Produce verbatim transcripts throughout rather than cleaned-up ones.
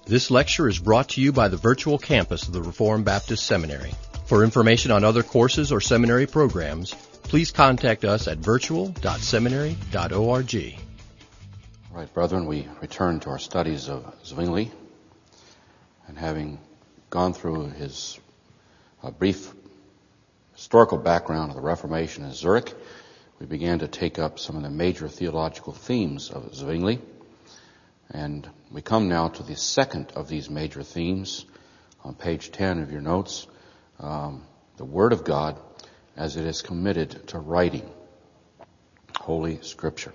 This lecture is brought to you by the virtual campus of the Reformed Baptist Seminary. For information on other courses or seminary programs, please contact us at virtual dot seminary dot org. All right, brethren, we return to our studies of Zwingli, and having gone through his uh, brief historical background of the Reformation in Zurich, we began to take up some of the major theological themes of Zwingli. And we come now to the second of these major themes on page ten of your notes, um, the Word of God as it is committed to writing, Holy Scripture.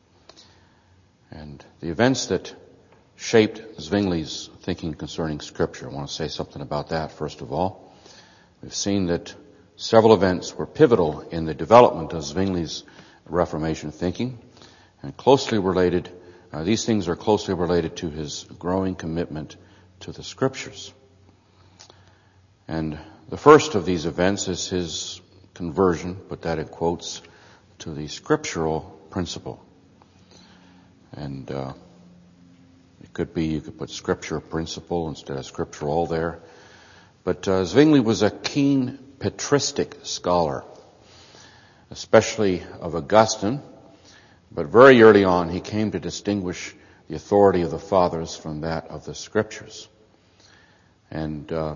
And the events that shaped Zwingli's thinking concerning Scripture, I want to say something about that first of all. We've seen that several events were pivotal in the development of Zwingli's Reformation thinking, and closely related Uh, these things are closely related to his growing commitment to the Scriptures. And the first of these events is his conversion, put that in quotes, to the scriptural principle. And uh, it could be, you could put scripture principle instead of scriptural there. But uh, Zwingli was a keen patristic scholar, especially of Augustine. But very early on, he came to distinguish the authority of the Fathers from that of the Scriptures. And uh,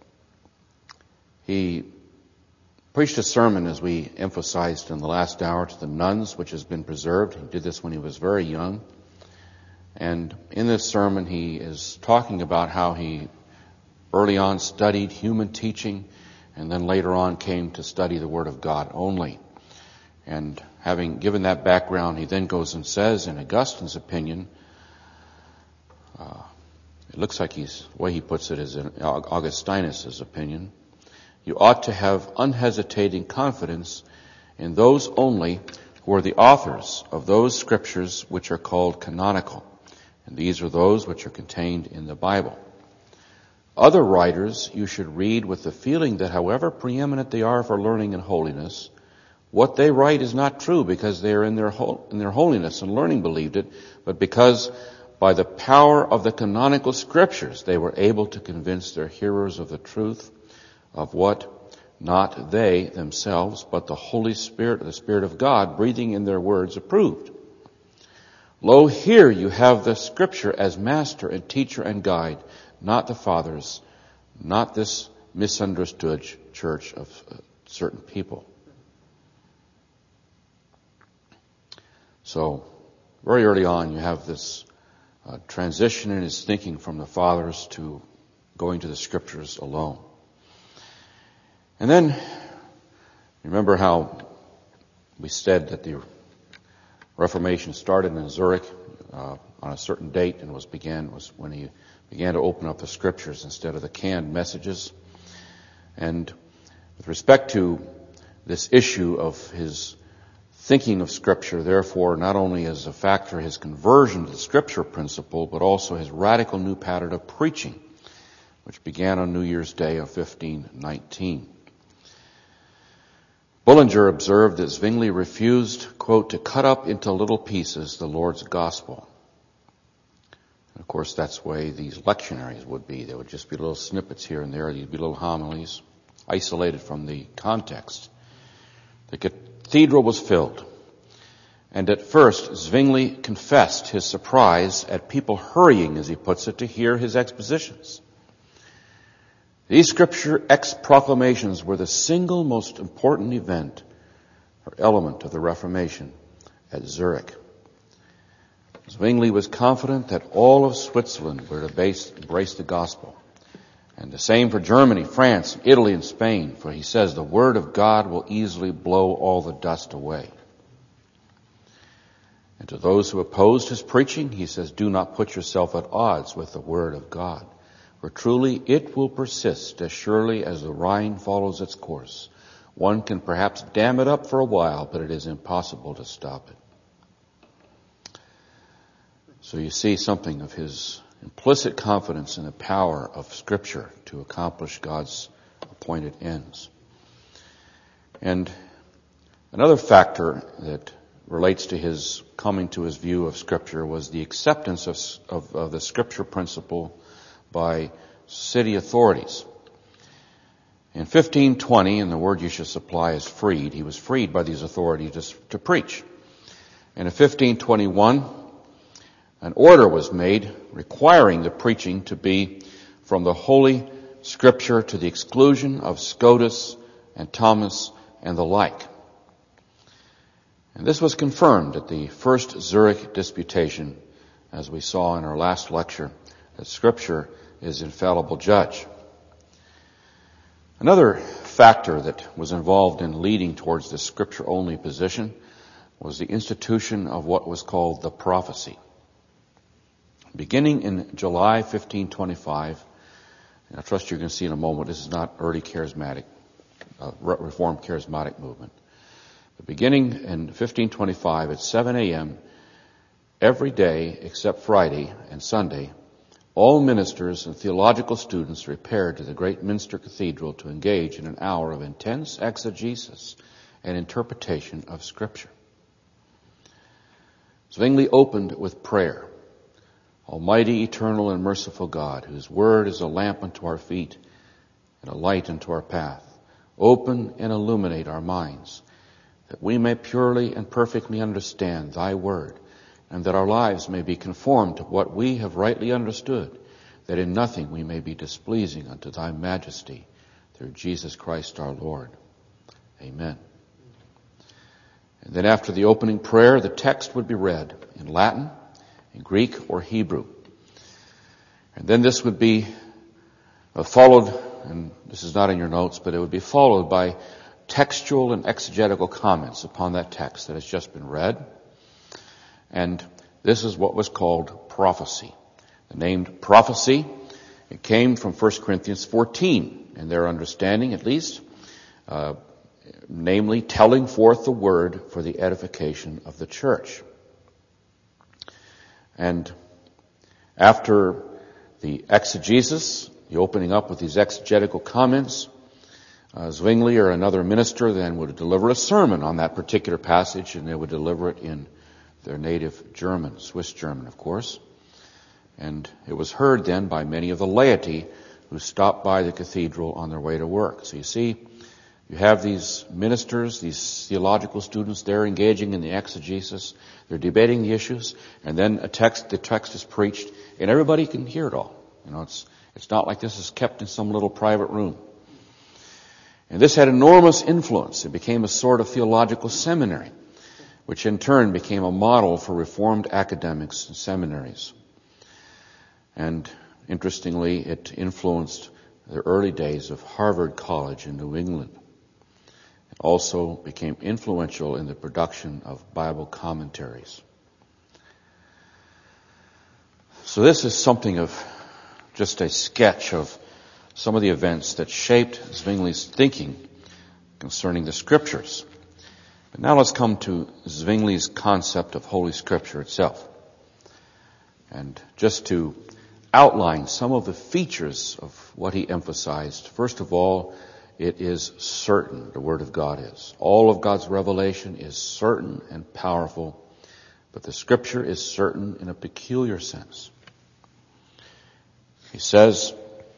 he preached a sermon, as we emphasized in the last hour, to the nuns, which has been preserved. He did this when he was very young. And in this sermon, he is talking about how he early on studied human teaching, and then later on came to study the Word of God only. And having given that background, he then goes and says, in Augustine's opinion, uh, it looks like he's, the way he puts it is in Augustinus' opinion, you ought to have unhesitating confidence in those only who are the authors of those scriptures which are called canonical. And these are those which are contained in the Bible. Other writers you should read with the feeling that however preeminent they are for learning and holiness, what they write is not true because they are in their hol- in their holiness and learning believed it, but because by the power of the canonical scriptures they were able to convince their hearers of the truth of what not they themselves, but the Holy Spirit, the Spirit of God, breathing in their words, approved. Lo, here you have the scripture as master and teacher and guide, not the fathers, not this misunderstood church of certain people. So, very early on, you have this uh, transition in his thinking from the Fathers to going to the Scriptures alone. And then, remember how we said that the Reformation started in Zurich uh, on a certain date, and was began was when he began to open up the Scriptures instead of the canned messages. And with respect to this issue of his thinking of Scripture, therefore, not only as a factor his conversion to the Scripture principle, but also his radical new pattern of preaching, which began on New Year's Day of fifteen nineteen. Bullinger observed that Zwingli refused, quote, to cut up into little pieces the Lord's gospel. And of course, that's the way these lectionaries would be. There would just be little snippets here and there. There'd be little homilies, isolated from the context. The cathedral was filled, and at first Zwingli confessed his surprise at people hurrying, as he puts it, to hear his expositions. These scripture ex-proclamations were the single most important event or element of the Reformation at Zurich. Zwingli was confident that all of Switzerland were to base, embrace the gospel, and the same for Germany, France, Italy, and Spain, for he says the Word of God will easily blow all the dust away. And to those who opposed his preaching, he says, do not put yourself at odds with the Word of God, for truly it will persist as surely as the Rhine follows its course. One can perhaps dam it up for a while, but it is impossible to stop it. So you see something of his implicit confidence in the power of Scripture to accomplish God's appointed ends. And another factor that relates to his coming to his view of Scripture was the acceptance of, of, of the Scripture principle by city authorities. In fifteen twenty, and the word you should supply is freed, he was freed by these authorities to preach. And in fifteen twenty-one, an order was made requiring the preaching to be from the Holy Scripture to the exclusion of Scotus and Thomas and the like. And this was confirmed at the First Zurich Disputation, as we saw in our last lecture, that Scripture is infallible judge. Another factor that was involved in leading towards this Scripture-only position was the institution of what was called the prophecy. Beginning in July fifteen twenty-five, and I trust you're going to see in a moment, this is not early charismatic, uh, Reformed charismatic movement. But beginning in fifteen twenty-five at seven a.m., every day except Friday and Sunday, all ministers and theological students repaired to the great Minster Cathedral to engage in an hour of intense exegesis and interpretation of Scripture. Zwingli opened with prayer. Almighty, eternal, and merciful God, whose word is a lamp unto our feet and a light unto our path, open and illuminate our minds, that we may purely and perfectly understand thy word, and that our lives may be conformed to what we have rightly understood, that in nothing we may be displeasing unto thy majesty, through Jesus Christ our Lord. Amen. And then after the opening prayer, the text would be read in Latin, in Greek, or Hebrew. And then this would be uh, followed, and this is not in your notes, but it would be followed by textual and exegetical comments upon that text that has just been read. And this is what was called prophecy. The name prophecy, it came from First Corinthians fourteen, in their understanding at least, uh, namely telling forth the word for the edification of the church. And after the exegesis, the opening up with these exegetical comments, uh, Zwingli or another minister then would deliver a sermon on that particular passage, and they would deliver it in their native German, Swiss German, of course. And it was heard then by many of the laity who stopped by the cathedral on their way to work. So you see, you have these ministers, these theological students, they're engaging in the exegesis, they're debating the issues, and then a text, the text is preached, and everybody can hear it all. You know, it's, it's not like this is kept in some little private room. And this had enormous influence. It became a sort of theological seminary, which in turn became a model for Reformed academics and seminaries. And interestingly, it influenced the early days of Harvard College in New England. It also became influential in the production of Bible commentaries. So this is something of just a sketch of some of the events that shaped Zwingli's thinking concerning the Scriptures. But now let's come to Zwingli's concept of Holy Scripture itself. And just to outline some of the features of what he emphasized. First of all, it is certain, the Word of God is. All of God's revelation is certain and powerful, but the Scripture is certain in a peculiar sense. He says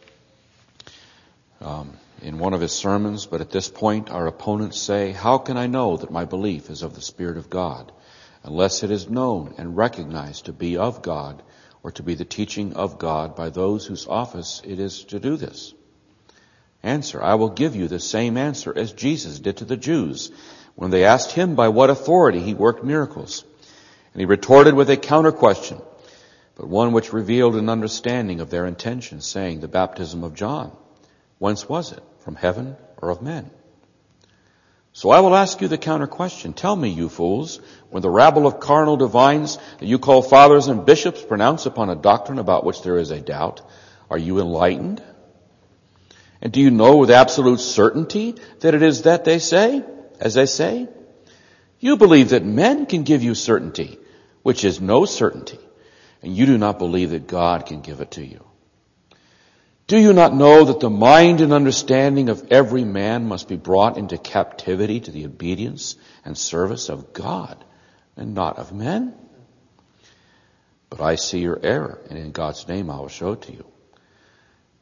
um, in one of his sermons, but at this point our opponents say, how can I know that my belief is of the Spirit of God, unless it is known and recognized to be of God, or to be the teaching of God by those whose office it is to do this? Answer, I will give you the same answer as Jesus did to the Jews when they asked him by what authority he worked miracles. And he retorted with a counter question, but one which revealed an understanding of their intentions, saying, the baptism of John, whence was it? From heaven or of men? So I will ask you the counter question. Tell me, you fools, when the rabble of carnal divines that you call fathers and bishops pronounce upon a doctrine about which there is a doubt, are you enlightened? And do you know with absolute certainty that it is that they say, as they say? You believe that men can give you certainty, which is no certainty, and you do not believe that God can give it to you. Do you not know that the mind and understanding of every man must be brought into captivity to the obedience and service of God and not of men? But I see your error, and in God's name I will show it to you.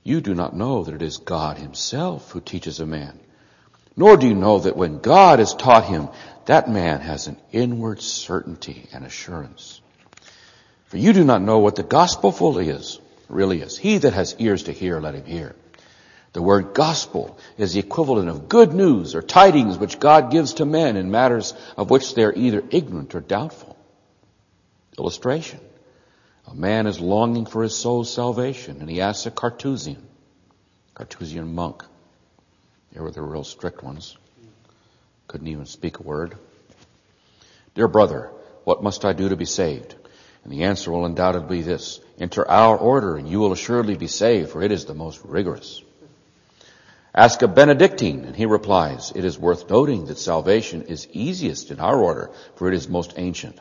You do not know that it is God himself who teaches a man. Nor do you know that when God has taught him, that man has an inward certainty and assurance. For you do not know what the gospel fully is, really is. He that has ears to hear, let him hear. The word gospel is the equivalent of good news or tidings which God gives to men in matters of which they are either ignorant or doubtful. Illustration. A man is longing for his soul's salvation, and he asks a Carthusian, Carthusian monk. They were the real strict ones. Couldn't even speak a word. Dear brother, what must I do to be saved? And the answer will undoubtedly be this: enter our order, and you will assuredly be saved, for it is the most rigorous. Ask a Benedictine, and he replies, it is worth noting that salvation is easiest in our order, for it is most ancient.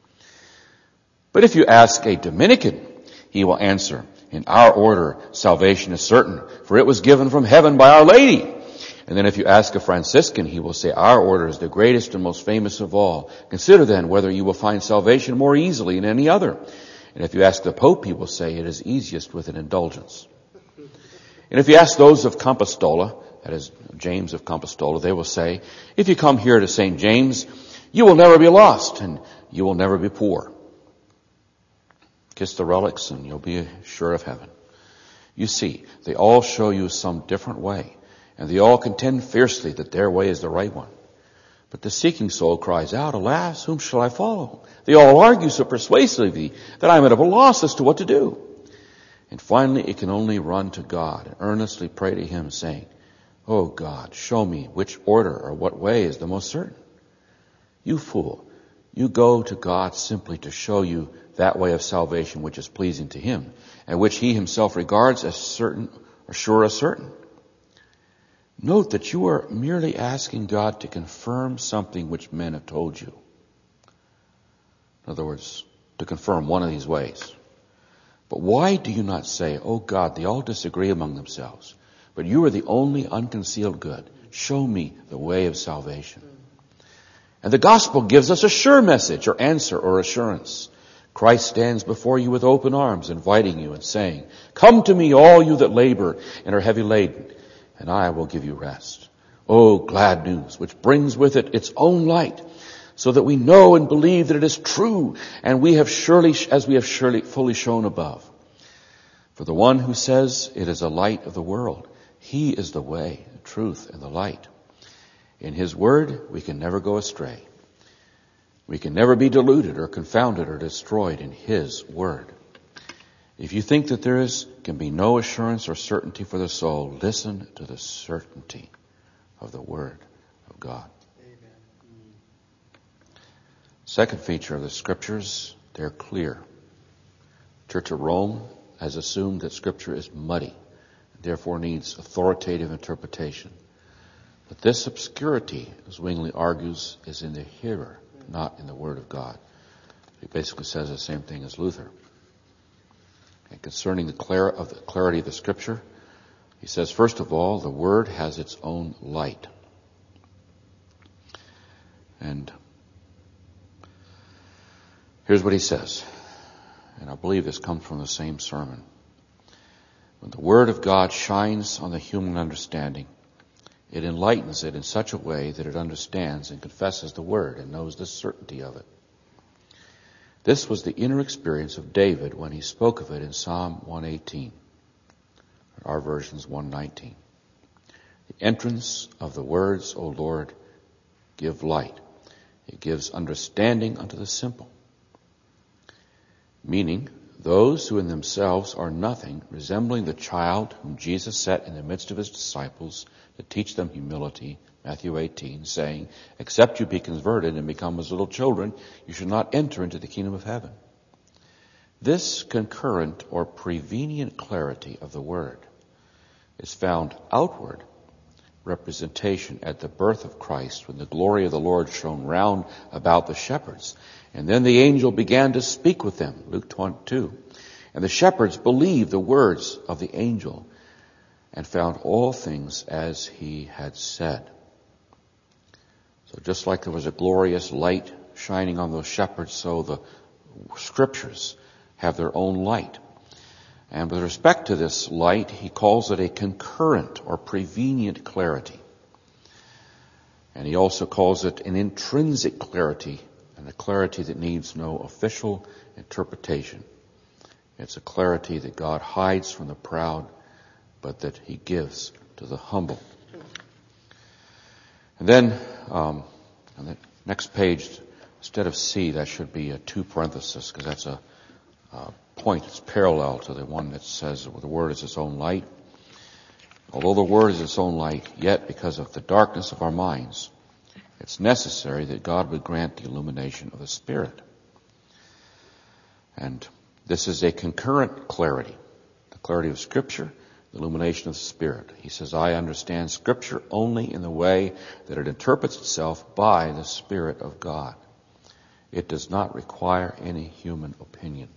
But if you ask a Dominican, he will answer, in our order, salvation is certain, for it was given from heaven by Our Lady. And then if you ask a Franciscan, he will say, our order is the greatest and most famous of all. Consider then whether you will find salvation more easily in any other. And if you ask the Pope, he will say, it is easiest with an indulgence. And if you ask those of Compostela, that is James of Compostela, they will say, if you come here to Saint James, you will never be lost and you will never be poor. Kiss the relics and you'll be sure of heaven. You see, they all show you some different way, and they all contend fiercely that their way is the right one. But the seeking soul cries out, alas, whom shall I follow? They all argue so persuasively that I am at a loss as to what to do. And finally, it can only run to God and earnestly pray to him, saying, oh God, show me which order or what way is the most certain. You fool, you go to God simply to show you that way of salvation which is pleasing to him, and which he himself regards as certain or sure as certain. Note that you are merely asking God to confirm something which men have told you. In other words, to confirm one of these ways. But why do you not say, oh God, they all disagree among themselves, but you are the only unconcealed good. Show me the way of salvation. And the gospel gives us a sure message or answer or assurance. Christ stands before you with open arms, inviting you and saying, come to me, all you that labor and are heavy laden, and I will give you rest. Oh, glad news, which brings with it its own light, so that we know and believe that it is true, and we have surely, as we have surely fully shown above. For the one who says it is a light of the world, he is the way, the truth, and the light. In his word, we can never go astray. We can never be deluded or confounded or destroyed in his word. If you think that there is, can be no assurance or certainty for the soul, listen to the certainty of the word of God. Amen. Second feature of the scriptures, they're clear. The Church of Rome has assumed that scripture is muddy, and therefore needs authoritative interpretation. But this obscurity, as Zwingli argues, is in the hearer, not in the word of God. He basically says the same thing as Luther. And concerning the, clar- of the clarity of the scripture, he says, first of all, the word has its own light. And here's what he says, and I believe this comes from the same sermon. When the word of God shines on the human understanding, it enlightens it in such a way that it understands and confesses the word and knows the certainty of it. This was the inner experience of David when he spoke of it in Psalm one eighteen. Our version is one nineteen. The entrance of the words, O Lord, give light. It gives understanding unto the simple. Meaning, those who in themselves are nothing, resembling the child whom Jesus set in the midst of his disciples to teach them humility, Matthew eighteen, saying, except you be converted and become as little children, you should not enter into the kingdom of heaven. This concurrent or prevenient clarity of the word is found outward representation at the birth of Christ, when the glory of the Lord shone round about the shepherds. And then the angel began to speak with them, Luke twenty-two. And the shepherds believed the words of the angel and found all things as he had said. So just like there was a glorious light shining on those shepherds, so the scriptures have their own light. And with respect to this light, he calls it a concurrent or prevenient clarity. And he also calls it an intrinsic clarity, and a clarity that needs no official interpretation. It's a clarity that God hides from the proud, but that he gives to the humble. And then, um, on the next page, instead of C, that should be a two parenthesis, because that's a, a point that's parallel to the one that says the Word is its own light. Although the Word is its own light, yet because of the darkness of our minds, it's necessary that God would grant the illumination of the Spirit. And this is a concurrent clarity, the clarity of Scripture, the illumination of the Spirit. He says, I understand Scripture only in the way that it interprets itself by the Spirit of God. It does not require any human opinion.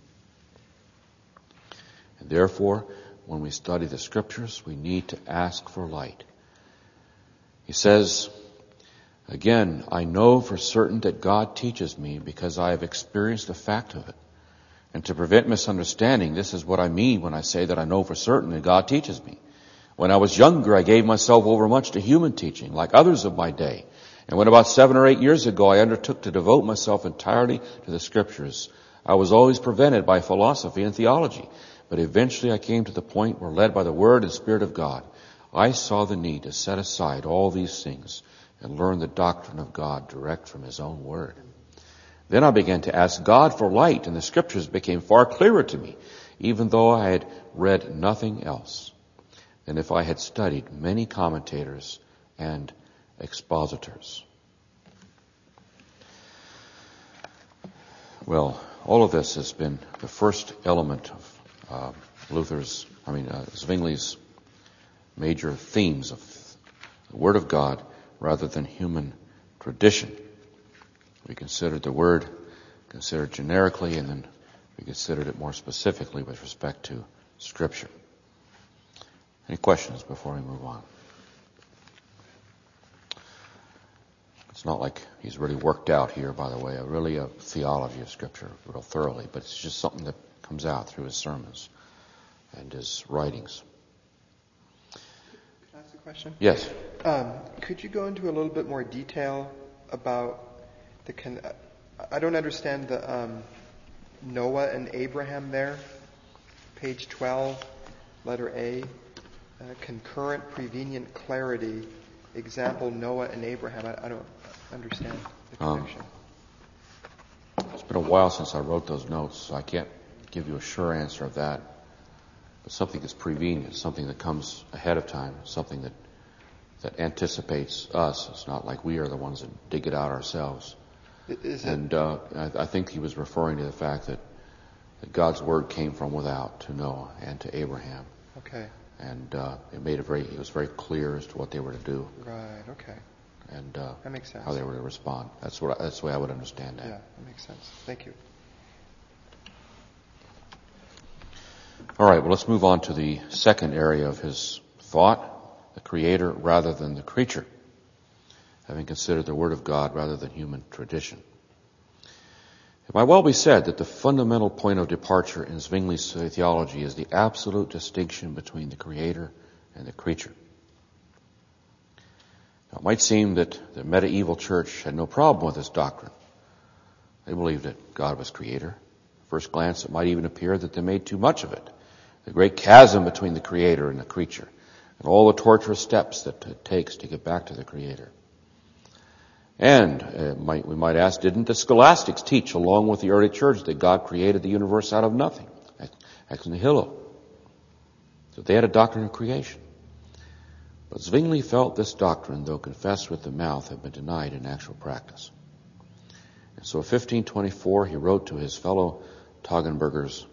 And therefore, when we study the Scriptures, we need to ask for light. He says, again, I know for certain that God teaches me because I have experienced the fact of it. And to prevent misunderstanding, this is what I mean when I say that I know for certain that God teaches me. When I was younger, I gave myself over much to human teaching, like others of my day. And when about seven or eight years ago I undertook to devote myself entirely to the Scriptures, I was always prevented by philosophy and theology. But eventually I came to the point where, led by the Word and Spirit of God, I saw the need to set aside all these things and learn the doctrine of God direct from His own Word. Then I began to ask God for light, and the Scriptures became far clearer to me, even though I had read nothing else than if I had studied many commentators and expositors. Well, all of this has been the first element of uh, Luther's, I mean, uh, Zwingli's major themes of the Word of God rather than human tradition. We considered the Word considered generically, and then we considered it more specifically with respect to Scripture. Any questions before we move on? It's not like he's really worked out here, by the way, a really a theology of Scripture real thoroughly, but it's just something that comes out through his sermons and his writings. Can I ask a question? Yes. Um, could you go into a little bit more detail about the con- I don't understand the um, Noah and Abraham there. Page twelve, letter A. Uh, concurrent, prevenient clarity. Example, Noah and Abraham. I, I don't understand the connection. Um, it's been a while since I wrote those notes, so I can't give you a sure answer of that. But something that's prevenient, something that comes ahead of time, something that that anticipates us. It's not like we are the ones that dig it out ourselves. Is and uh, I, I think he was referring to the fact that, that God's Word came from without to Noah and to Abraham. Okay. And uh, it made it very. It was very clear as to what they were to do. Right. Okay. And uh, that makes sense. How they were to respond. That's what. I, that's the way I would understand that. Yeah, that makes sense. Thank you. All right. Well, let's move on to the second area of his thought: the Creator rather than the creature. Having considered the Word of God rather than human tradition. It might well be said that the fundamental point of departure in Zwingli's theology is the absolute distinction between the Creator and the creature. Now, it might seem that the medieval church had no problem with this doctrine. They believed that God was Creator. At first glance, it might even appear that they made too much of it. The great chasm between the Creator and the creature, and all the torturous steps that it takes to get back to the Creator. And uh, might, we might ask, didn't the scholastics teach, along with the early church, that God created the universe out of nothing, ex nihilo? So they had a doctrine of creation. But Zwingli felt this doctrine, though confessed with the mouth, had been denied in actual practice. And so in fifteen twenty-four, he wrote to his fellow Toggenburgers,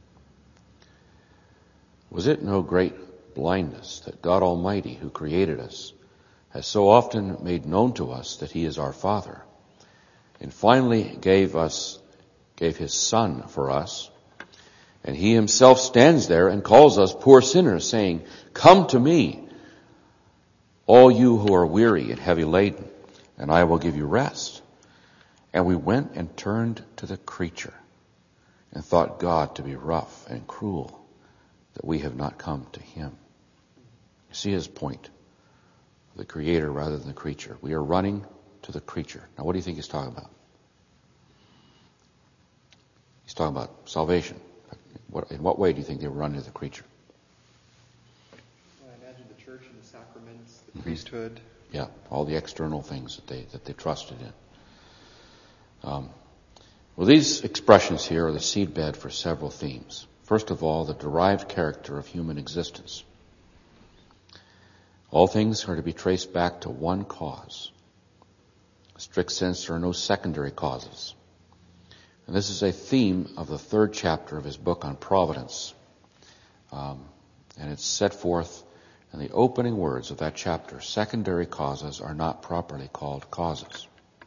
was it no great blindness that God Almighty, who created us, has so often made known to us that He is our Father, and finally gave us, gave His Son for us, and He Himself stands there and calls us poor sinners, saying, come to me, all you who are weary and heavy laden, and I will give you rest. And we went and turned to the creature, and thought God to be rough and cruel, that we have not come to him. You see his point. The creator rather than the creature. We are running to the creature. Now what do you think he's talking about? He's talking about salvation. What, in what way do you think they were running to the creature? Well, I imagine the church and the sacraments, the mm-hmm. priesthood. Yeah, all the external things that they that they trusted in. Um, well, these expressions here are the seedbed for several themes. First of all, the derived character of human existence. All things are to be traced back to one cause. In a strict sense, there are no secondary causes. And this is a theme of the third chapter of his book on providence. Um, and it's set forth in the opening words of that chapter. Secondary causes are not properly called causes.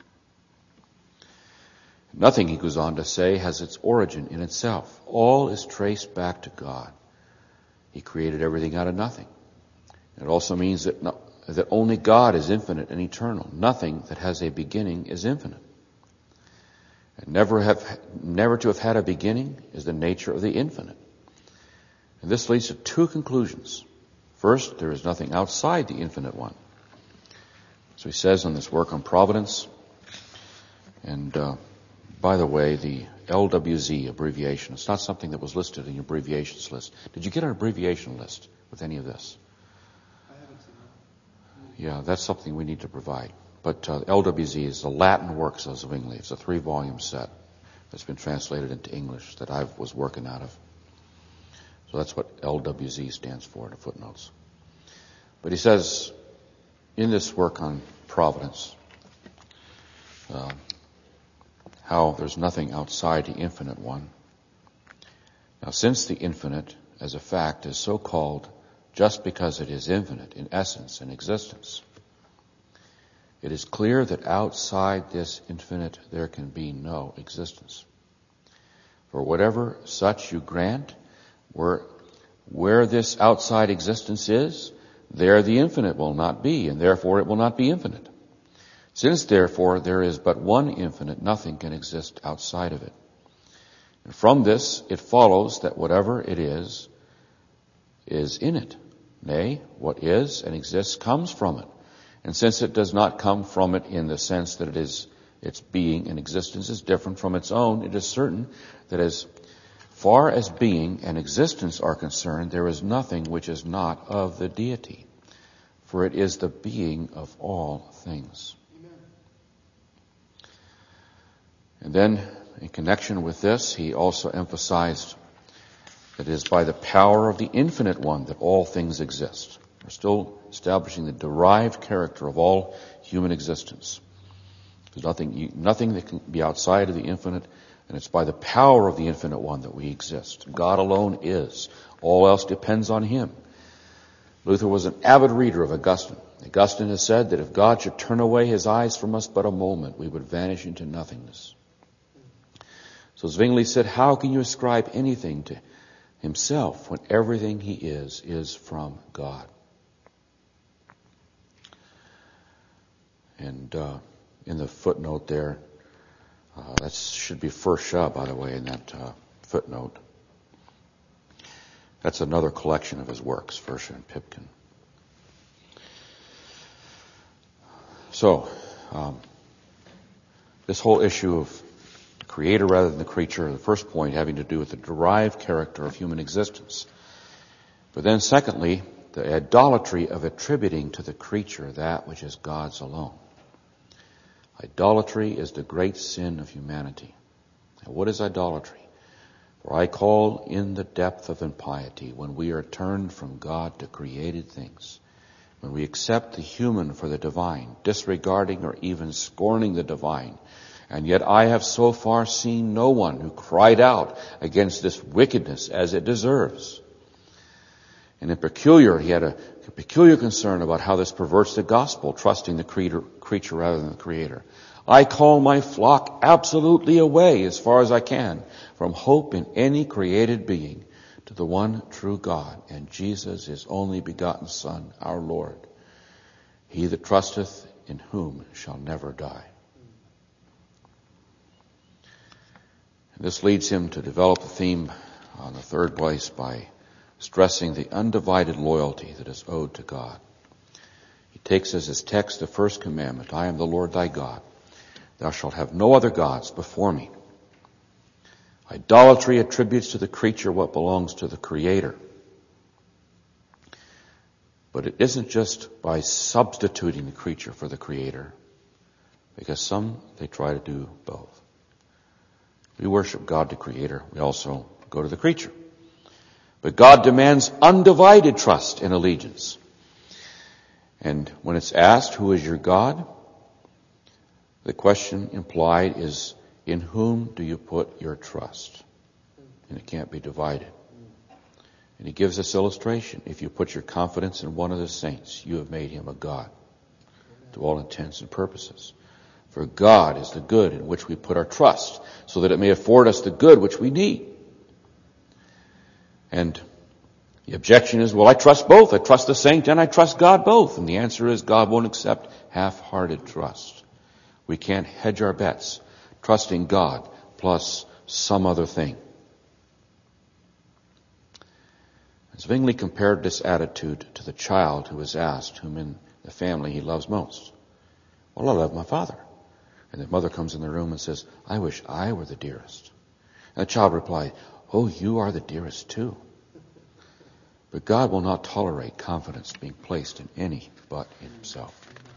Nothing, he goes on to say, has its origin in itself. All is traced back to God. He created everything out of nothing. It also means that, no, that only God is infinite and eternal. Nothing that has a beginning is infinite. And never have, never to have had a beginning is the nature of the infinite. And this leads to two conclusions. First, there is nothing outside the infinite one. So he says in this work on providence, and uh, by the way, the L W Z abbreviation, it's not something that was listed in your abbreviations list. Did you get an abbreviation list with any of this? I haven't seen that. Yeah, that's something we need to provide. But uh, L W Z is the Latin Works of Zwingli. It's a three-volume set that's been translated into English that I was working out of. So that's what L W Z stands for in the footnotes. But he says, in this work on providence, uh, how there's nothing outside the infinite one. Now, since the infinite, as a fact, is so called just because it is infinite in essence and existence, it is clear that outside this infinite there can be no existence. For whatever such you grant, where, where this outside existence is, there the infinite will not be, and therefore it will not be infinite. Since therefore there is but one infinite, nothing can exist outside of it. And from this it follows that whatever it is, is in it. Nay, what is and exists comes from it. And since it does not come from it in the sense that it is its being and existence is different from its own, it is certain that as far as being and existence are concerned, there is nothing which is not of the deity, for it is the being of all things. Amen. And then, in connection with this, he also emphasized that it is by the power of the infinite one that all things exist. We're still establishing the derived character of all human existence. There's nothing, nothing that can be outside of the infinite, and it's by the power of the infinite one that we exist. God alone is. All else depends on him. Luther was an avid reader of Augustine. Augustine has said that if God should turn away his eyes from us but a moment, we would vanish into nothingness. So Zwingli said, how can you ascribe anything to himself when everything he is, is from God? And uh, in the footnote there, uh, that should be first Shah, by the way, in that uh, footnote. That's another collection of his works, Verscha and Pipkin. So, um, this whole issue of the creator rather than the creature, the first point having to do with the derived character of human existence. But then secondly, the idolatry of attributing to the creature that which is God's alone. Idolatry is the great sin of humanity. And what is idolatry? For I call in the depth of impiety when we are turned from God to created things, when we accept the human for the divine, disregarding or even scorning the divine. And yet I have so far seen no one who cried out against this wickedness as it deserves. And in peculiar, he had a, a peculiar concern about how this perverts the gospel, trusting the creator, creature rather than the creator. I call my flock absolutely away as far as I can from hope in any created being to the one true God and Jesus, his only begotten Son, our Lord. He that trusteth in whom shall never die. And this leads him to develop the theme on the third place by stressing the undivided loyalty that is owed to God. He takes as his text the first commandment, I am the Lord thy God. Thou shalt have no other gods before me. Idolatry attributes to the creature what belongs to the Creator. But it isn't just by substituting the creature for the Creator, because some, they try to do both. We worship God the Creator. We also go to the creature. But God demands undivided trust and allegiance. And when it's asked, who is your God? The question implied is, in whom do you put your trust? And it can't be divided. And he gives this illustration. If you put your confidence in one of the saints, you have made him a God to all intents and purposes. For God is the good in which we put our trust, so that it may afford us the good which we need. And the objection is, well, I trust both. I trust the saint and I trust God both. And the answer is, God won't accept half-hearted trust. We can't hedge our bets, trusting God plus some other thing. Zwingli compared this attitude to the child who is asked whom in the family he loves most. Well, I love my father. And the mother comes in the room and says, I wish I were the dearest. And the child replied, oh, you are the dearest too. But God will not tolerate confidence being placed in any but in himself.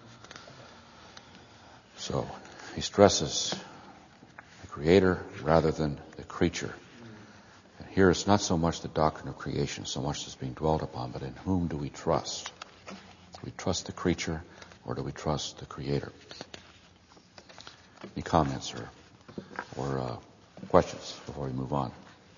So he stresses the Creator rather than the creature. And here it's not so much the doctrine of creation, so much that's being dwelt upon, but in whom do we trust? Do we trust the creature or do we trust the Creator? Any comments or, or uh, questions before we move on?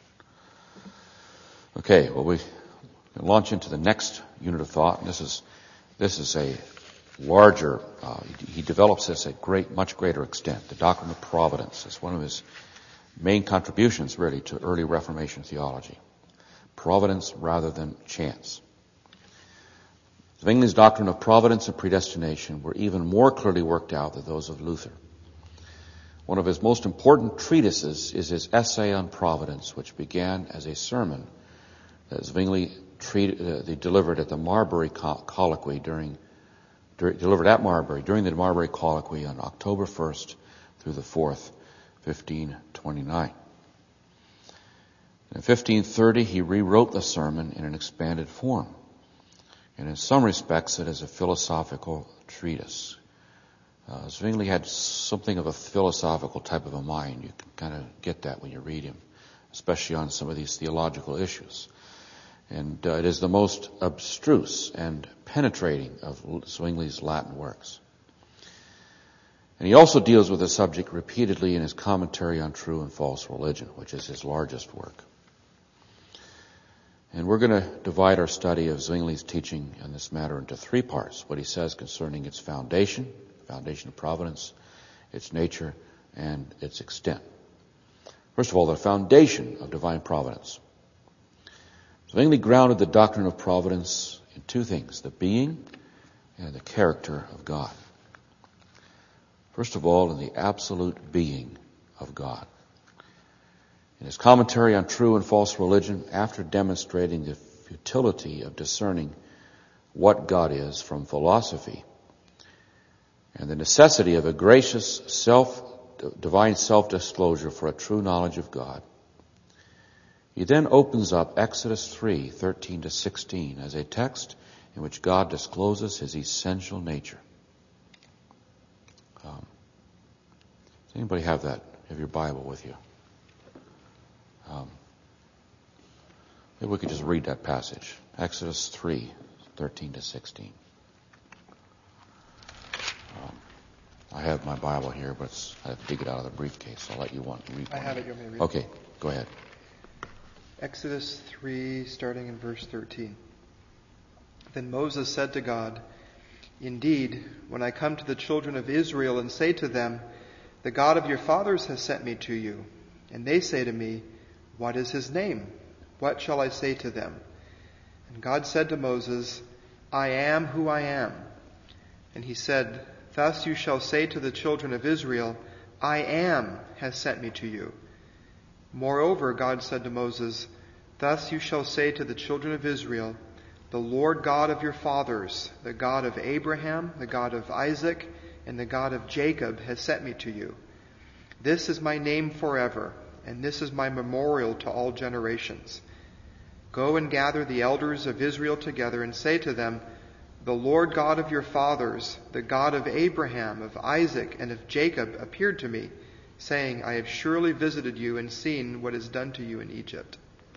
Okay, well, we launch into the next unit of thought. And this is this is a larger. Uh, he, he develops this at great, much greater extent. The doctrine of providence is one of his main contributions, really, to early Reformation theology. Providence rather than chance. Zwingli's doctrine of providence and predestination were even more clearly worked out than those of Luther. One of his most important treatises is his essay on providence, which began as a sermon that Zwingli treat, uh, they delivered at the Marbury colloquy during, dur- delivered at Marbury during the Marbury colloquy on October first through the fourth, fifteen twenty-nine. In fifteen thirty, he rewrote the sermon in an expanded form, and in some respects it is a philosophical treatise. Uh, Zwingli had something of a philosophical type of a mind. You can kind of get that when you read him, especially on some of these theological issues. And uh, it is the most abstruse and penetrating of Zwingli's Latin works. And he also deals with the subject repeatedly in his commentary on True and False Religion, which is his largest work. And we're going to divide our study of Zwingli's teaching on this matter into three parts. What he says concerning its foundation, foundation of providence, its nature, and its extent. First of all, the foundation of divine providence. Zwingli grounded the doctrine of providence in two things, the being and the character of God. First of all, in the absolute being of God. In his commentary on True and False Religion, after demonstrating the futility of discerning what God is from philosophy, and the necessity of a gracious self, divine self-disclosure for a true knowledge of God, he then opens up Exodus three, thirteen to sixteen as a text in which God discloses his essential nature. Um, does anybody have that? Have your Bible with you? Um, maybe we could just read that passage. Exodus three, thirteen to sixteen. Um, I have my Bible here, but it's, I have to dig it out of the briefcase. I'll let you want to read. I have it. You want me to read? Okay, go ahead. Exodus three, starting in verse thirteen. Then Moses said to God, "Indeed, when I come to the children of Israel and say to them, 'The God of your fathers has sent me to you,' and they say to me, 'What is his name?' What shall I say to them?" And God said to Moses, "I am who I am." And he said, "Thus you shall say to the children of Israel, 'I am has sent me to you.'" Moreover, God said to Moses, Thus you shall say to the children of Israel, the Lord God of your fathers, the God of Abraham, the God of Isaac, and the God of Jacob has sent me to you. This is my name forever, and this is my memorial to all generations. Go and gather the elders of Israel together and say to them, the Lord God of your fathers, the God of Abraham, of Isaac, and of Jacob appeared to me, saying, I have surely visited you and seen what is done to you in Egypt.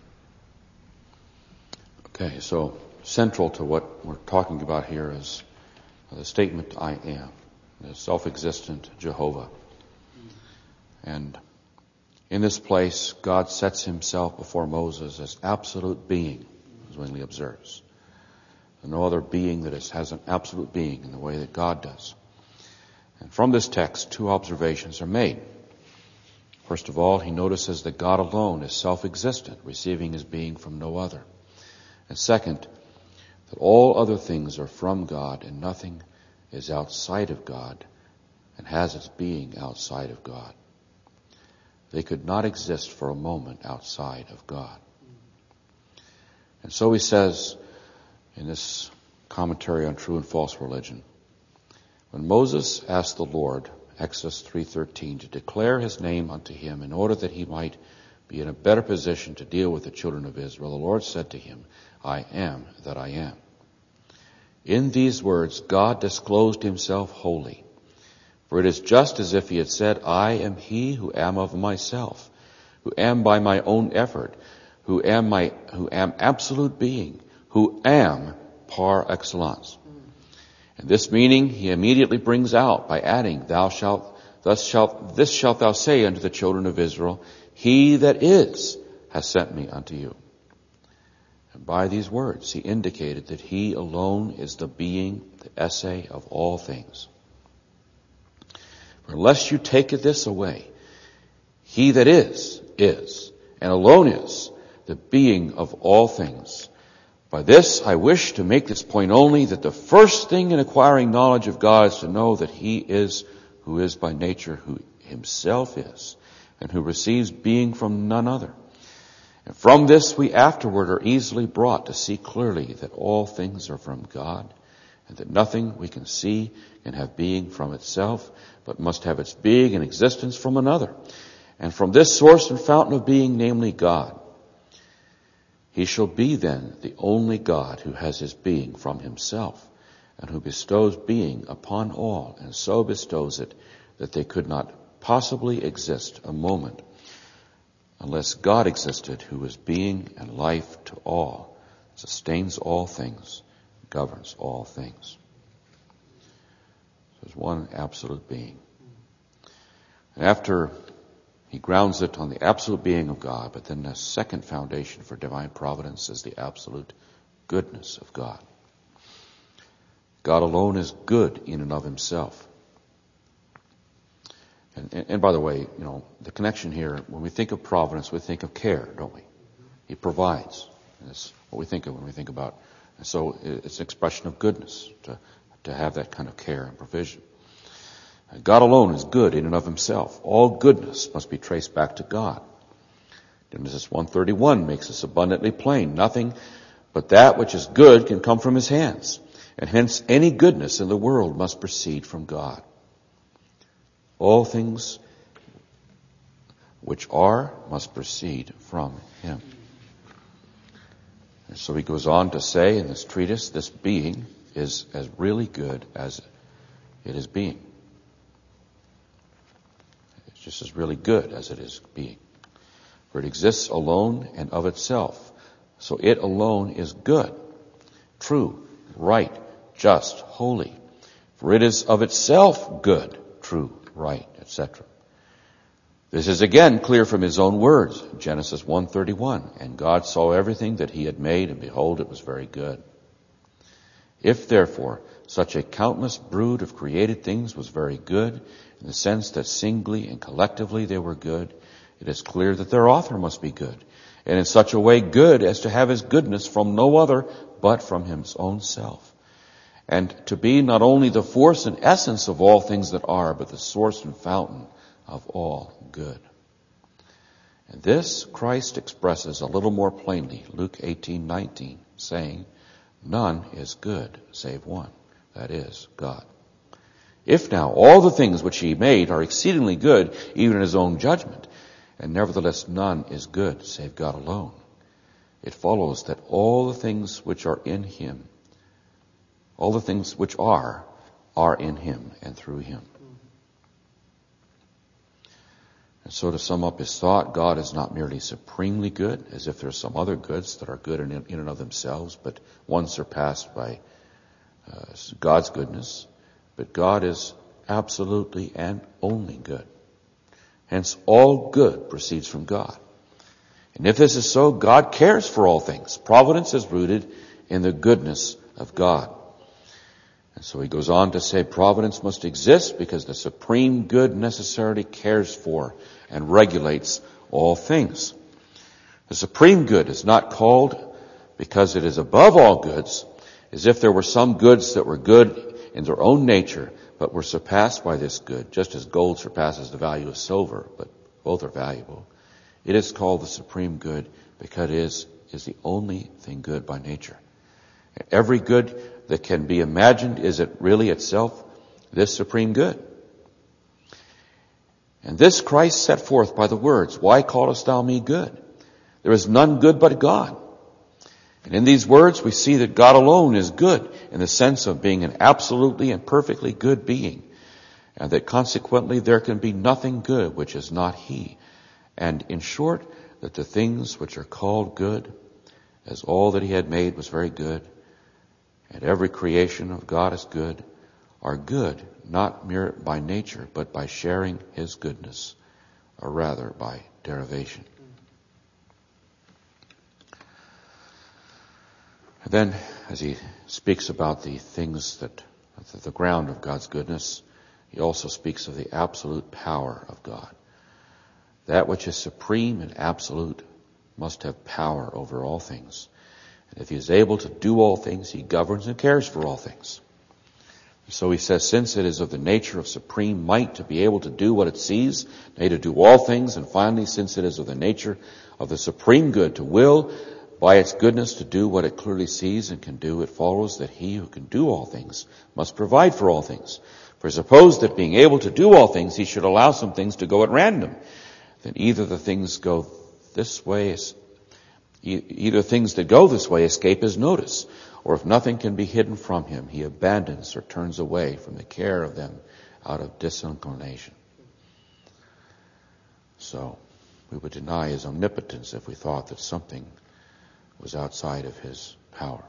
Okay, so central to what we're talking about here is the statement, I am, the self-existent Jehovah. And in this place, God sets himself before Moses as absolute being, as Zwingli observes. No other being that is, has an absolute being in the way that God does. And from this text, two observations are made. First of all, he notices that God alone is self-existent, receiving his being from no other. And second, that all other things are from God and nothing is outside of God and has its being outside of God. They could not exist for a moment outside of God. And so he says in this commentary on true and false religion, when Moses asked the Lord, Exodus three thirteen, to declare his name unto him in order that he might be in a better position to deal with the children of Israel, the Lord said to him, I am that I am. In these words, God disclosed himself wholly. For it is just as if he had said, I am he who am of myself, who am by my own effort, who am my, who am absolute being, who am par excellence. And this meaning he immediately brings out by adding, Thou shalt, thus shalt, this shalt thou say unto the children of Israel, He that is has sent me unto you. And by these words he indicated that he alone is the being, the esse of all things. For unless you take this away, he that is, is, and alone is, the being of all things. By this I wish to make this point only, that the first thing in acquiring knowledge of God is to know that he is who is by nature who himself is, and who receives being from none other. And from this we afterward are easily brought to see clearly that all things are from God, and that nothing we can see can have being from itself, but must have its being and existence from another. And from this source and fountain of being, namely God, he shall be then the only God who has his being from himself, and who bestows being upon all, and so bestows it that they could not possibly exist a moment unless God existed, who is being and life to all, sustains all things, governs all things. There's one absolute being. And after he grounds it on the absolute being of God, but then the second foundation for divine providence is the absolute goodness of God. God alone is good in and of himself. And, and, and by the way, you know, the connection here, when we think of providence, we think of care, don't we? He provides. And that's what we think of when we think about. And so it's an expression of goodness to, to have that kind of care and provision. God alone is good in and of himself. All goodness must be traced back to God. Genesis one thirty-one makes this abundantly plain. Nothing but that which is good can come from his hands. And hence any goodness in the world must proceed from God. All things which are must proceed from him. And so he goes on to say in this treatise, this being is as really good as it is being. It's just as really good as it is being. For it exists alone and of itself. So it alone is good, true, right, just, holy. For it is of itself good, true, right, et cetera. This is again clear from his own words, Genesis one thirty-one. And God saw everything that he had made, and behold, it was very good. If therefore such a countless brood of created things was very good, in the sense that singly and collectively they were good, it is clear that their author must be good, and in such a way good as to have his goodness from no other but from his own self, and to be not only the force and essence of all things that are, but the source and fountain of all good. And this Christ expresses a little more plainly, Luke eighteen nineteen, saying, none is good save one, that is, God. If now all the things which he made are exceedingly good, even in his own judgment, and nevertheless none is good save God alone, it follows that all the things which are in him, all the things which are, are in him and through him. And so to sum up his thought, God is not merely supremely good, as if there are some other goods that are good in, in and of themselves, but one surpassed by uh, God's goodness. But God is absolutely and only good. Hence, all good proceeds from God. And if this is so, God cares for all things. Providence is rooted in the goodness of God. And so he goes on to say providence must exist because the supreme good necessarily cares for and regulates all things. The supreme good is not called because it is above all goods, as if there were some goods that were good in their own nature, but were surpassed by this good, just as gold surpasses the value of silver, but both are valuable. It is called the supreme good because it is, is the only thing good by nature. Every good that can be imagined is it really itself this supreme good. And this Christ set forth by the words, why callest thou me good? There is none good but God. And in these words we see that God alone is good in the sense of being an absolutely and perfectly good being, and that consequently there can be nothing good which is not he. And in short, that the things which are called good, as all that he had made was very good, and every creation of God is good, are good, not mere by nature, but by sharing his goodness, or rather by derivation. And then, as he speaks about the things that, the ground of God's goodness, he also speaks of the absolute power of God. That which is supreme and absolute must have power over all things. And if he is able to do all things, he governs and cares for all things. So he says, since it is of the nature of supreme might to be able to do what it sees, nay, to do all things, and finally, since it is of the nature of the supreme good to will, by its goodness, to do what it clearly sees and can do, it follows that he who can do all things must provide for all things. For suppose that being able to do all things, he should allow some things to go at random, then either the things go this way, either things that go this way escape his notice, or if nothing can be hidden from him, he abandons or turns away from the care of them out of disinclination. So, we would deny his omnipotence if we thought that something was outside of his power.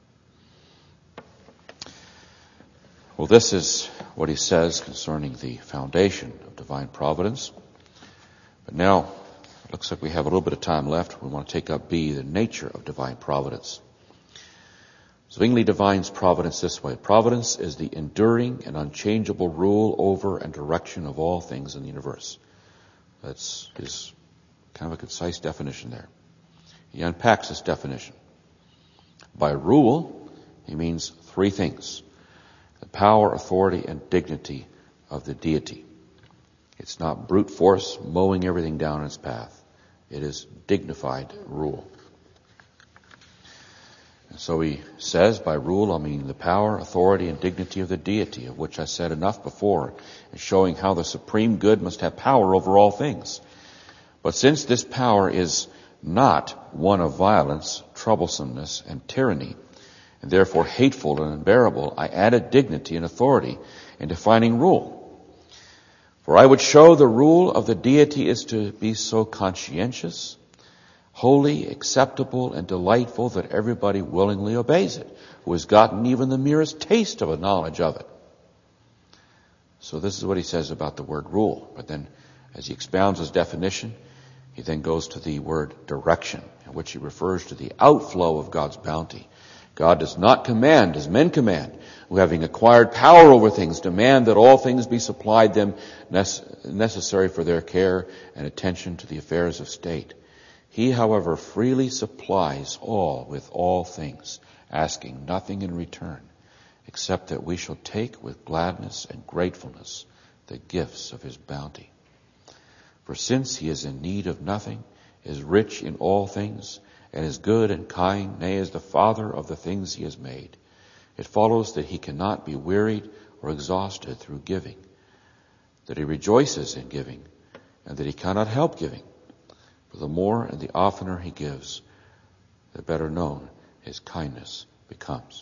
Well, this is what he says concerning the foundation of divine providence. But now, it looks like we have a little bit of time left. We want to take up B, the nature of divine providence. Zwingli defines providence this way. Providence is the enduring and unchangeable rule over and direction of all things in the universe. That's his kind of a concise definition there. He unpacks this definition. By rule, he means three things. The power, authority, and dignity of the deity. It's not brute force mowing everything down in its path. It is dignified rule. And so he says, by rule, I mean the power, authority, and dignity of the deity, of which I said enough before, in showing how the supreme good must have power over all things. But since this power is not one of violence, troublesomeness, and tyranny, and therefore hateful and unbearable, I added dignity and authority in defining rule. For I would show the rule of the deity is to be so conscientious, holy, acceptable, and delightful that everybody willingly obeys it, who has gotten even the merest taste of a knowledge of it. So this is what he says about the word rule. But then, as he expounds his definition, he then goes to the word direction, in which he refers to the outflow of God's bounty. God does not command as men command, who having acquired power over things, demand that all things be supplied them necessary for their care and attention to the affairs of state. He, however, freely supplies all with all things, asking nothing in return, except that we shall take with gladness and gratefulness the gifts of his bounty. For since he is in need of nothing, is rich in all things, and is good and kind, nay, is the Father of the things he has made, it follows that he cannot be wearied or exhausted through giving, that he rejoices in giving, and that he cannot help giving. For the more and the oftener he gives, the better known his kindness becomes.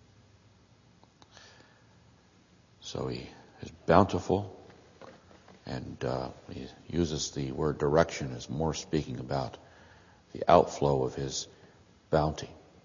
So he is bountiful, and uh, he uses the word direction as more speaking about the outflow of his bounty.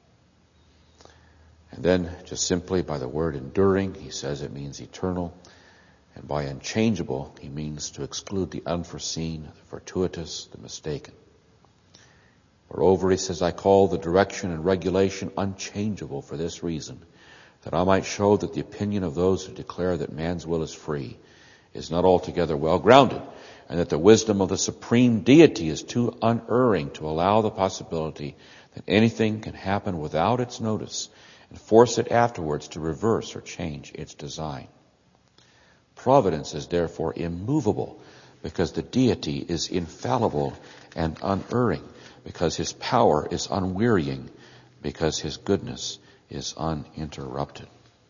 And then just simply by the word enduring, he says it means eternal. And by unchangeable, he means to exclude the unforeseen, the fortuitous, the mistaken. Moreover, he says, I call the direction and regulation unchangeable for this reason, that I might show that the opinion of those who declare that man's will is free is not altogether well grounded, and that the wisdom of the supreme deity is too unerring to allow the possibility that anything can happen without its notice and force it afterwards to reverse or change its design. Providence is therefore immovable, because the deity is infallible and unerring, because his power is unwearying, because his goodness is uninterrupted.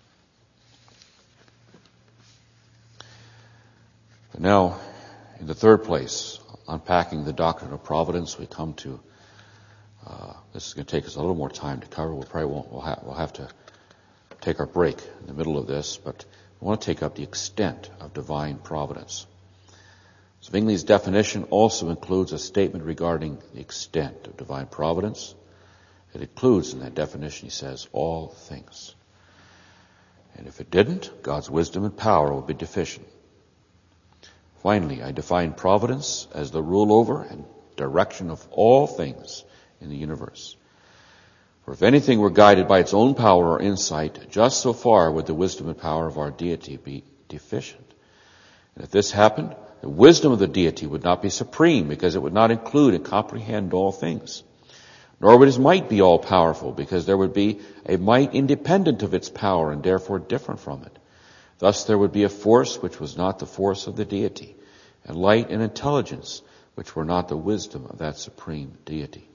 But now, in the third place, unpacking the doctrine of providence, we come to, uh, this is going to take us a little more time to cover. We probably won't, we'll, ha- we'll have to take our break in the middle of this, but we want to take up the extent of divine providence. Zwingli's definition also includes a statement regarding the extent of divine providence. It includes in that definition, he says, all things. And if it didn't, God's wisdom and power would be deficient. Finally, I define providence as the rule over and direction of all things in the universe. For if anything were guided by its own power or insight, just so far would the wisdom and power of our deity be deficient. And if this happened, the wisdom of the deity would not be supreme, because it would not include and comprehend all things. Nor would his might be all powerful, because there would be a might independent of its power and therefore different from it. Thus there would be a force which was not the force of the deity, and light and intelligence which were not the wisdom of that supreme deity.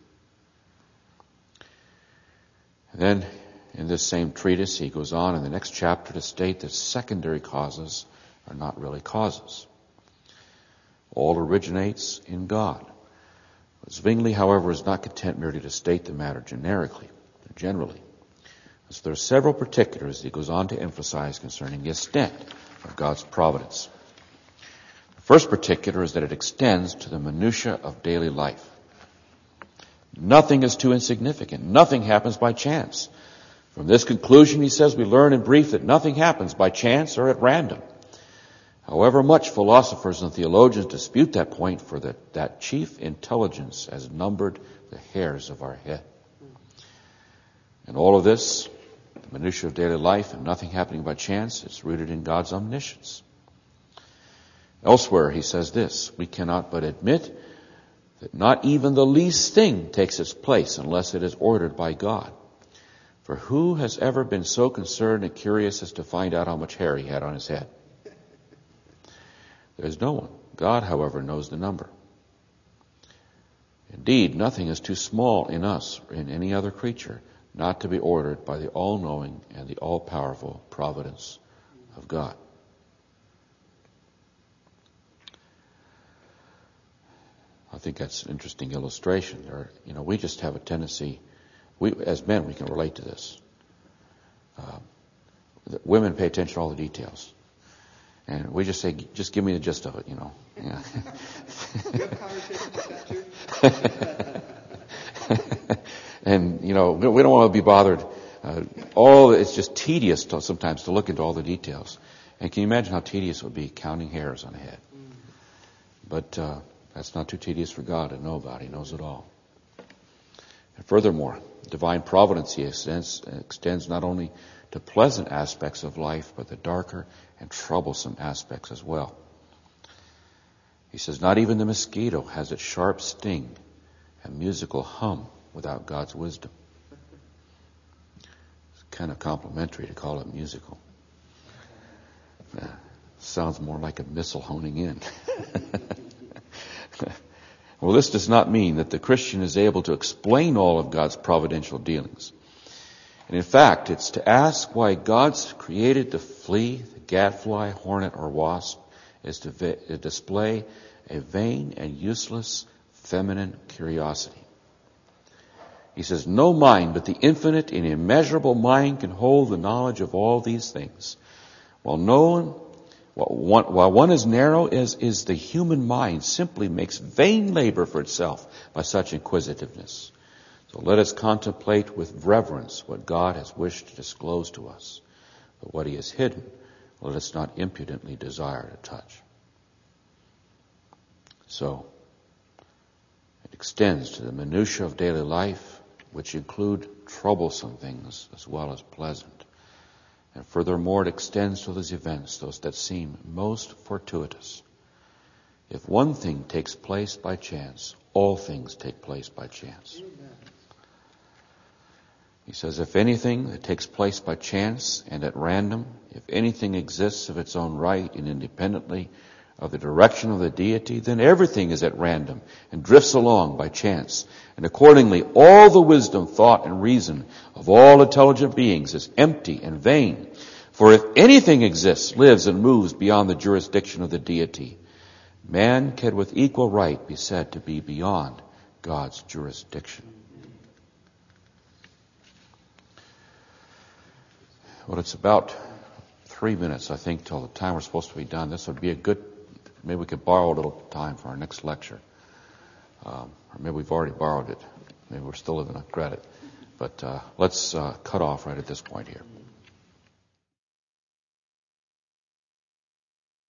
And then in this same treatise he goes on in the next chapter to state that secondary causes are not really causes. All originates in God. Zwingli, however, is not content merely to state the matter generically, or generally. So there are several particulars he goes on to emphasize concerning the extent of God's providence. The first particular is that it extends to the minutiae of daily life. Nothing is too insignificant. Nothing happens by chance. From this conclusion, he says, we learn in brief that nothing happens by chance or at random. However much philosophers and theologians dispute that point, for that, that chief intelligence has numbered the hairs of our head. And all of this, the minutiae of daily life and nothing happening by chance, is rooted in God's omniscience. Elsewhere he says this, we cannot but admit that not even the least thing takes its place unless it is ordered by God. For who has ever been so concerned and curious as to find out how much hair he had on his head? There is no one. God, however, knows the number. Indeed, nothing is too small in us or in any other creature not to be ordered by the all-knowing and the all-powerful providence of God. I think that's an interesting illustration. There, you know, we just have a tendency, we as men, we can relate to this. Uh, women pay attention to all the details. And we just say, just give me the gist of it, you know. Yeah. You have conversations like that too? And, you know, we don't want to be bothered. Uh, all it's just tedious to, sometimes to look into all the details. And can you imagine how tedious it would be counting hairs on a head? Mm. But uh, that's not too tedious for God to know about. He knows it all. And furthermore, divine providence, he extends, extends not only to pleasant aspects of life, but the darker and troublesome aspects as well. He says, not even the mosquito has its sharp sting and musical hum without God's wisdom. It's kind of complimentary to call it musical. Uh, sounds more like a missile honing in. Well, this does not mean that the Christian is able to explain all of God's providential dealings. And in fact, it's to ask why God's created the flea, the gadfly, hornet, or wasp is to, vi- to display a vain and useless feminine curiosity. He says, no mind but the infinite and immeasurable mind can hold the knowledge of all these things. While no one, while one, while one as narrow as is the human mind simply makes vain labor for itself by such inquisitiveness. So let us contemplate with reverence what God has wished to disclose to us. But what he has hidden, let us not impudently desire to touch. So, it extends to the minutiae of daily life, which include troublesome things as well as pleasant. And furthermore, it extends to those events, those that seem most fortuitous. If one thing takes place by chance, all things take place by chance. He says, if anything that takes place by chance and at random, if anything exists of its own right and independently of the direction of the deity, then everything is at random and drifts along by chance. And accordingly, all the wisdom, thought, and reason of all intelligent beings is empty and vain. For if anything exists, lives, and moves beyond the jurisdiction of the deity, man can with equal right be said to be beyond God's jurisdiction. Well, it's about three minutes, I think, till the time we're supposed to be done. This would be a good, maybe we could borrow a little time for our next lecture. Um, or maybe we've already borrowed it. Maybe we're still living on credit. But uh, let's uh, cut off right at this point here.